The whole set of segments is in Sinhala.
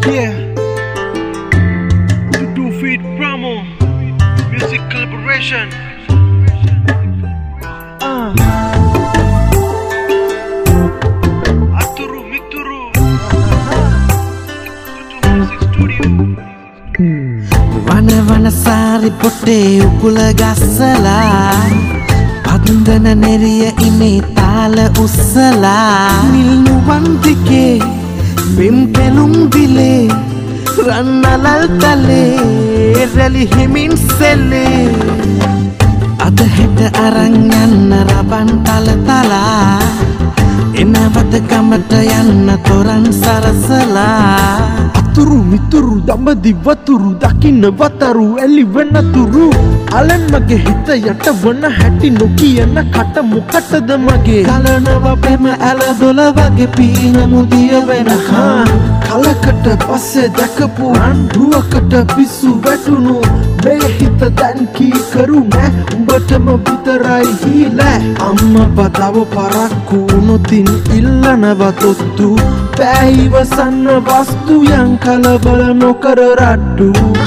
Yeah, to do feed promo, music collaboration. Aturu Mituru, to do music studio. Vana sari potte ukula gassala padundana neriya ine tala ussala nilnu wandike bim pelum dile rannalal tale rali himin selle ada heta aran yanna raban tala enawata kamata yanna toran sarasala Aturu mituru dambadi vaturu dakinna vataru elivenna turu alen mage hita yata vana hatti nokiyana kata mokattada mage kalanawa prema ala dola wage peena mudiya wena ha kalakata passe dakapu duwakata pisu vetunu me hita dan ki karu me umbatama vitarai hila amma badawa parakku notin illanawa tottu පැහිවසන්න වස්තු යං කලබල නොකර රට්ටු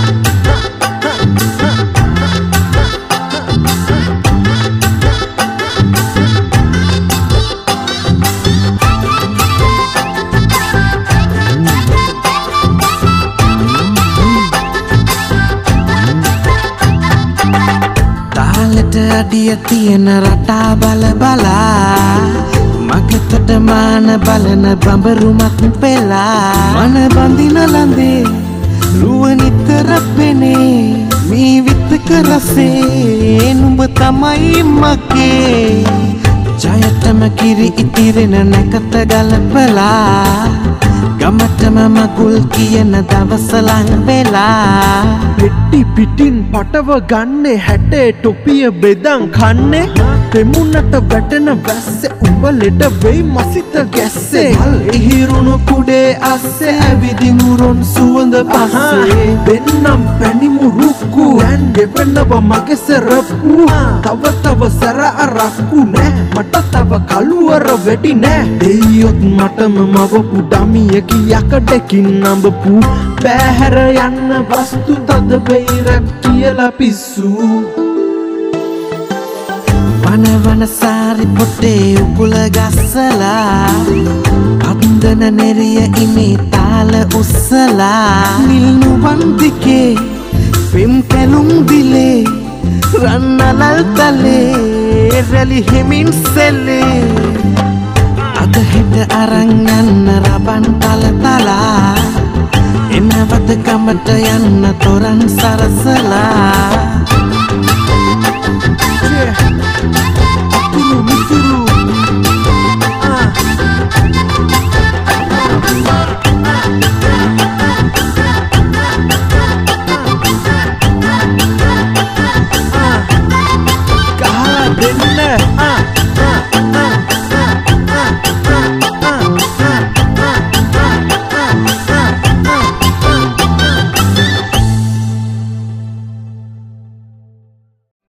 තාලෙට අඩිය තියෙන රටා බල බලා මගතට මාන බලන බඹරුමක් පෙලා මන බඳින ලඳේ රුව නිතර පෙනේ මේ විතක රසේ නුඹ තමයි මගේ ජයතම කිරි ඉතිරෙන නැකත ගලපලා ගමටම මකුල් කියන දවස ලං වෙලා පෙට්ටි පිටින් පටව ගන්නේ හැටේ ටොපිය බෙදන් කන්නේ තෙමුන්නට වැටෙන වැස්සේ උඹ ලෙඩ වෙයි මසිත ගැස්සේ මල් ඉහිරුණු කුඩේ අස්සේ ඇවිදිමුරොන් සුවඳ පස්සේ දෙන්නම් පැණිමු රුක්කු දැන් දෙවනව මගේ සරප්පු තව සර අරක්කු නෑ මට තව කළුවර වෙඩි නෑ දෙයියොත් මටම මවපු ඩමියක යකඩකින් නඹපු බෑහැර යන්න වස්තු තද වෙයිරක් කියලා පිස්සු වන සාරි පොටේ උකුල ගස්සලා පන්දන නෙරිය ඉනේ තාල උස්සලා නිල්නු වන්දිකේ පෙම් කැලුම් දිලේ රන්නලල් තලේ රැලි හිමින් සෙල්ලේ අද හෙට අරන් යන්න රබන් තලා එනවත කමට යන්න තොරන් සරසලා